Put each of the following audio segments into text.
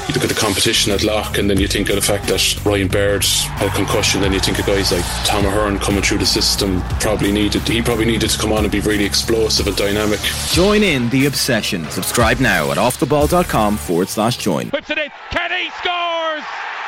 You look at the competition at lock, and then you think of the fact that Ryan Baird had a concussion. Then you think of guys like Tom Ahern coming through the system. He probably needed to come on and be really explosive and dynamic. Join in the obsession. Subscribe now at offtheball.com/join. Whips it in. Kenny scores!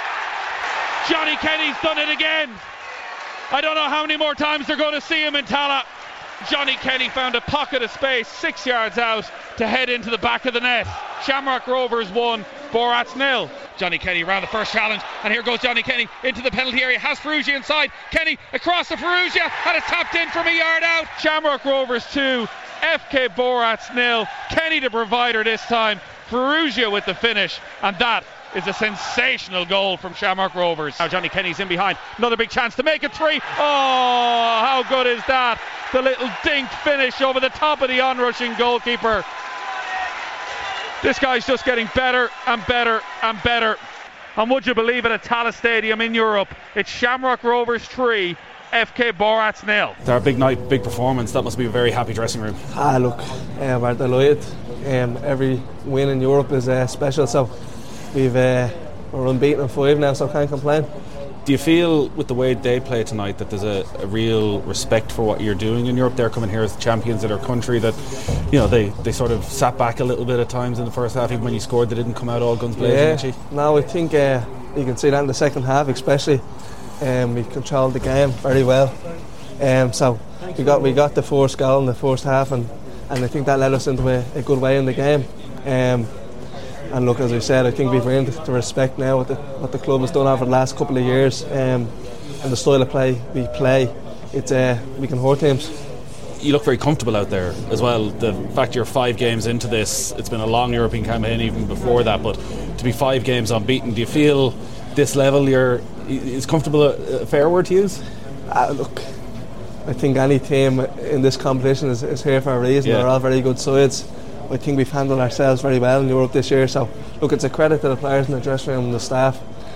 Johnny Kenny's done it again. I don't know how many more times they're going to see him in Tallaght. Johnny Kenny found a pocket of space 6 yards out to head into the back of the net. Shamrock Rovers 1, Borat's 0. Johnny Kenny round the first challenge, and here goes Johnny Kenny into the penalty area. Has Ferrugia inside. Kenny across the Ferrugia, and it's tapped in from a yard out. Shamrock Rovers 2, FK Borat's 0. Kenny the provider this time. Ferrugia with the finish, and that is a sensational goal from Shamrock Rovers. Now Johnny Kenny's in behind. Another big chance to make it 3. Oh, how good is that? The little dink finish over the top of the onrushing goalkeeper. This guy's just getting better and better and better. And would you believe it, at Tallaght Stadium in Europe, it's Shamrock Rovers 3, FK Borat's 0. It's our big night, big performance. That must be a very happy dressing room. Look, we're delighted. Every win in Europe is special, so we're unbeaten in 5 now, so can't complain. Do you feel, with the way they play tonight, that there's a real respect for what you're doing in Europe? They're coming here as champions of their country, that, you know, they sort of sat back a little bit at times in the first half. Even when you scored, they didn't come out all guns blazing. No, I think you can see that in the second half especially. We controlled the game very well, so we got the first goal in the first half, and I think that led us into a good way in the game. And look, as I said, I think we've earned the respect now what the club has done over the last couple of years, and the style of play we play. We can hurt teams. You look very comfortable out there as well. The fact you're 5 games into this, it's been a long European campaign even before that, but to be 5 games unbeaten, do you feel this level is comfortable a fair word to use? Look, I think any team in this competition is here for a reason. Yeah. They're all very good sides. I think we've handled ourselves very well in Europe this year, so look, it's a credit to the players in the dressing room and the staff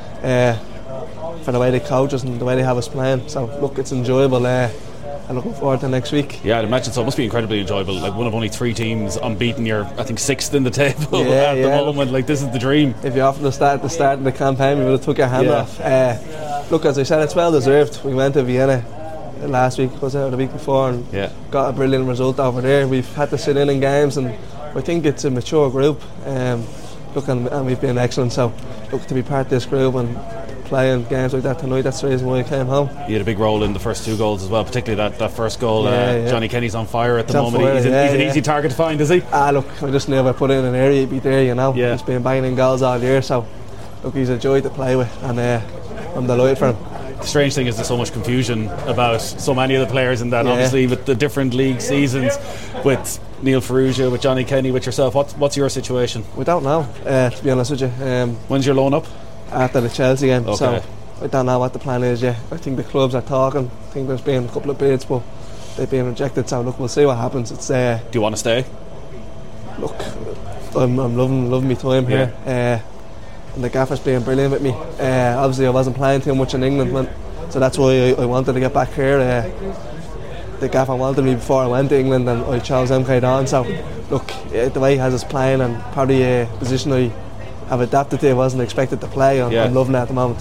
for the way they coach us and the way they have us playing. So look, it's enjoyable. I'm looking forward to next week. Yeah, I'd imagine so. It must be incredibly enjoyable. Like, one of only 3 teams unbeaten. You're, I think, 6th in the table at the moment. Like, this is the dream. If you offered us that at the start of the campaign, we would have took your hand off. Look, as I said, it's well deserved. We went to Vienna last week, was it, or the week before, and got a brilliant result over there. We've had to sit in games, and I think it's a mature group. Look, and we've been excellent. So, look, to be part of this group and playing games like that tonight, that's the reason why I came home. You had a big role in the first 2 goals as well, particularly that first goal. Johnny Kenny's on fire at the moment. He's an easy target to find, is he? Look, I just knew if I put in an area, he'd be there, you know. Yeah. He's been banging in goals all year, so look, he's a joy to play with, and I'm delighted for him. The strange thing is there's so much confusion about so many of the players in that, obviously, with the different league seasons, with Neil Ferrugia, with Johnny Kenny, with yourself. What's your situation? We don't know, to be honest with you. When's your loan up? After the Chelsea game, okay. So I don't know what the plan is yet. I think the clubs are talking. I think there's been a couple of bids, but they've been rejected, so look, we'll see what happens. It's do you want to stay? Look, I'm loving my time here, and the gaffer's been brilliant with me. Obviously I wasn't playing too much in England, so that's why I wanted to get back here. The gaffer wanted me before I went to England, and I chose MK Dons. So look, the way he has us playing, and probably a position I have adapted to, I wasn't expected to play. I'm loving it at the moment.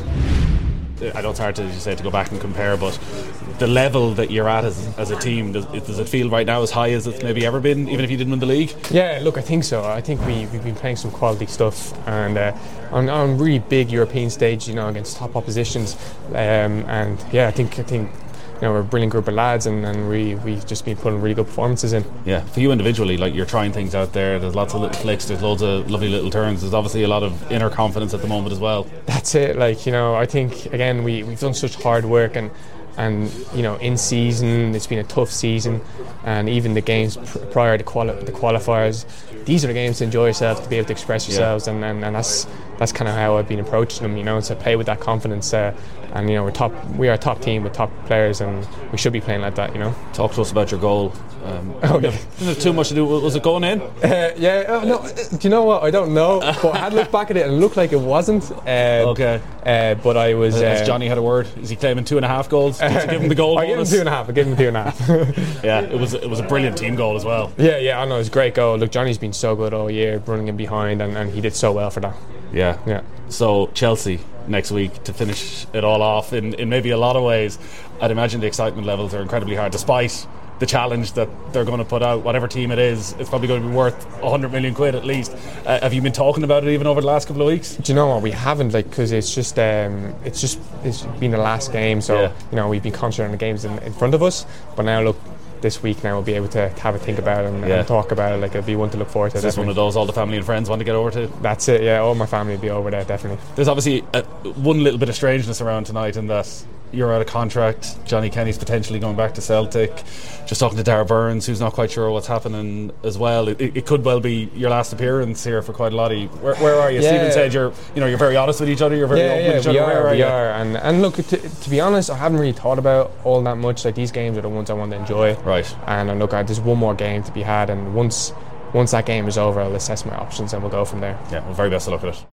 I know it's hard to, as you say, to go back and compare, but the level that you're at as a team, does it feel right now as high as it's maybe ever been, even if you didn't win the league? Yeah, look, I think so. I think we've been playing some quality stuff, and on really big European stage, you know, against top oppositions, and yeah, I think you know, we're a brilliant group of lads, and we've just been putting really good performances in. Yeah, for you individually, like, you're trying things out there. There's lots of little flicks, there's loads of lovely little turns. There's obviously a lot of inner confidence at the moment as well. That's it. Like, you know, I think again we've done such hard work, and you know, in season it's been a tough season, and even the games prior to the qualifiers, these are the games to enjoy yourself, to be able to express yourselves, and that's kind of how I've been approaching them, you know, to play with that confidence, and you know, we are a top team with top players, and we should be playing like that, you know. Talk to us about your goal. Didn't have too much to do. Was it going in? No. Do you know what? I don't know, but I had to look back at it and it looked like it wasn't. Okay. But I was. Has Johnny had a word? Is he claiming 2.5 goals? Did you give him the goal? I gave him 2.5. I gave him 2.5. Yeah, it was a brilliant team goal as well. Yeah, I know, it was a great goal. Look, Johnny's been so good all year, running in behind, and he did so well for that. Yeah. So Chelsea next week to finish it all off in maybe a lot of ways. I'd imagine the excitement levels are incredibly high, despite the challenge that they're going to put out. Whatever team it is, it's probably going to be worth 100 million quid at least. Have you been talking about it even over the last couple of weeks? Do you know what, we haven't, because it's been the last game, so we've been concentrating on the games in front of us, but now look, this week now we'll be able to have a think about it and talk about it. It'll be one to look forward to. Is this one of those all the family and friends want to get over to? That's it, yeah. All my family will be over there, definitely. There's obviously one little bit of strangeness around tonight in that you're out of contract. Johnny Kenny's potentially going back to Celtic. Just talking to Darragh Burns, who's not quite sure what's happening as well. It could well be your last appearance here for quite a lot of you. Where are you? Stephen said you're very honest with each other. You're very open with each other. We are. And look, to be honest, I haven't really thought about all that much. Like, these games are the ones I want to enjoy. Right. And look, there's one more game to be had, and once that game is over, I'll assess my options and we'll go from there. Yeah. Well, very best of luck with it.